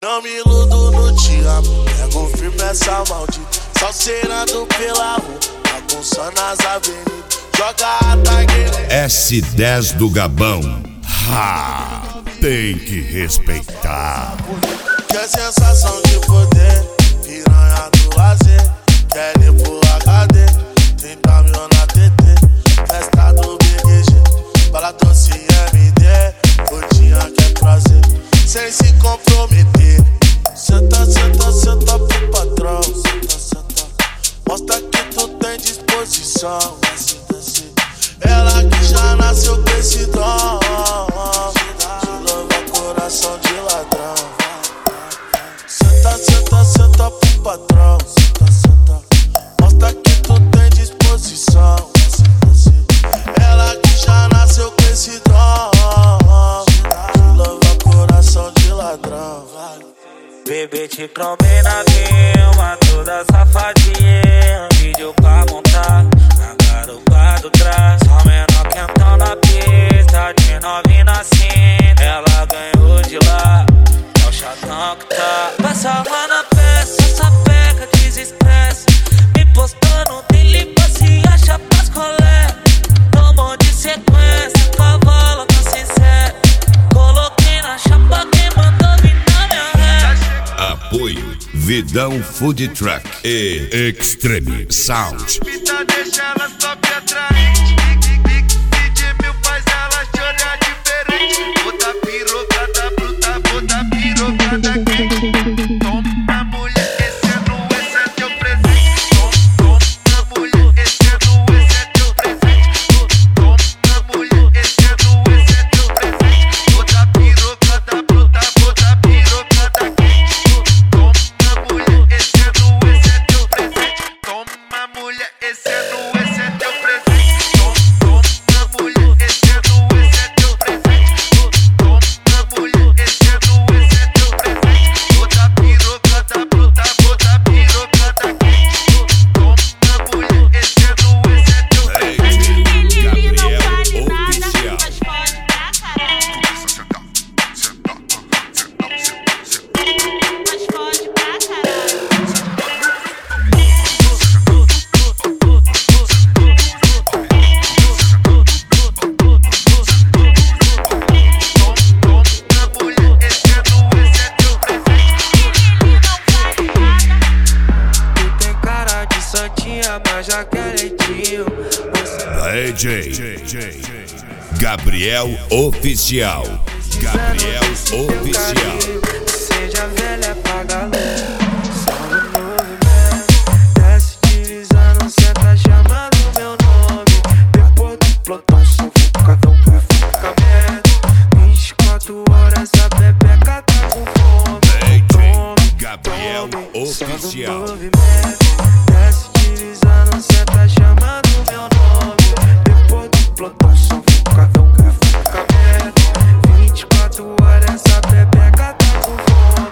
Não me iludo no te amo, pego firme essa maldita. Salseirando pela rua, bagunçando as avenidas. Joga a tagueira. S10 do Gabão. Tem que respeitar. Que a sensação de poder, piranha do lazer. Quer ir pro HD, 30 mil na TT. Festa do BGG, bala doce MD. Rodinha quer prazer, sem se comprometer. Senta, senta, senta pro patrão. Senta, senta, mostra que tu tem disposição. Ela que já nasceu com esse dom de louvar coração de ladrão. Senta, senta, senta pro patrão. Senta, senta, mostra que tu tem disposição. Ela que já nasceu com esse dom de louvar coração de ladrão. Bebê te cromei na Vilma, toda safadinha. Vídeo pra montar na garupa do trás. Só menor quentão na pista, de novinha na cinta. Ela ganhou de lá, é o chatão que tá. Passa lá na peça, sapeca, desestressa. Me postando, tem limpa, se acha pras colé. Tomou de sequência, cavalo tá sincero. Coloquei na chapa, quem mandou vir na minha ré. Apoio Vidão Food Truck e Extreme Sound. Então deixa ela só pra atraente. DJ meu faz ela chorar diferente. Bota pirocada bruta, bota pirocada quente. Toma mulher, esse é teu presente. Toma mulher, esse é teu presente. Toma mulher, esse é teu presente. Bota pirocada bruta, bota pirocada quente. Toma mulher, esse é teu presente. Toma mulher, esse é teu presente. Toma mulher, esse é teu presente. Toma mulher, esse é teu presente. Bota pirocada bruta, bota pirocada quente. Toma mulher, esse é teu presente. Gabriel Oficial. Tu tem cara de santinha, mas já quer leitinho. DJ Gabriel Oficial. Gabriel Oficial. Seja velha, apaga a luz. Salve o movimento. Desce deslizando, senta chamando meu nome. Depois do plantão, só focadão pra focamento. 24 horas a bebeca tá com fome. DJ Gabriel Oficial. Desce deslizando, senta chamando meu nome. Depois do plantão, só focadão pra focamento. 24 horas a bebeca tá com fome.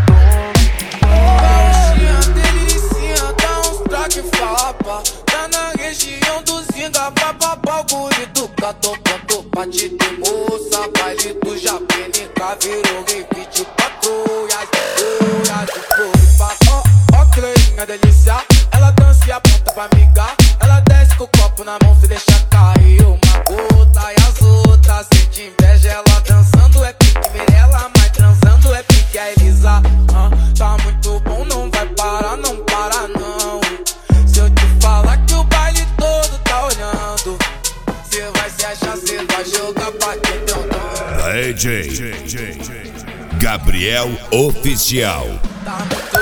Pauxinha, delicinha, dá uns traque fapa. Tá na região do Zinga, papapá, o guri do Catô, plantou pra te ter moça. Baile do Japenica, virou rei 24 horas de floripa. Ó, que loirinha delícia, ela dança e aponta pra amiga. Ela desce com o copo na mão, se deixa cair uma gota. E as outras sente inveja, ela dançando é pique Mirella, mas transando é pique a Elisa. Tá muito bom, não vai parar, não para não. Se eu te falar que o baile todo tá olhando, cê vai se achar, cê vai jogar pra quem deu dom. DJ Gabriel Oficial. Tá muito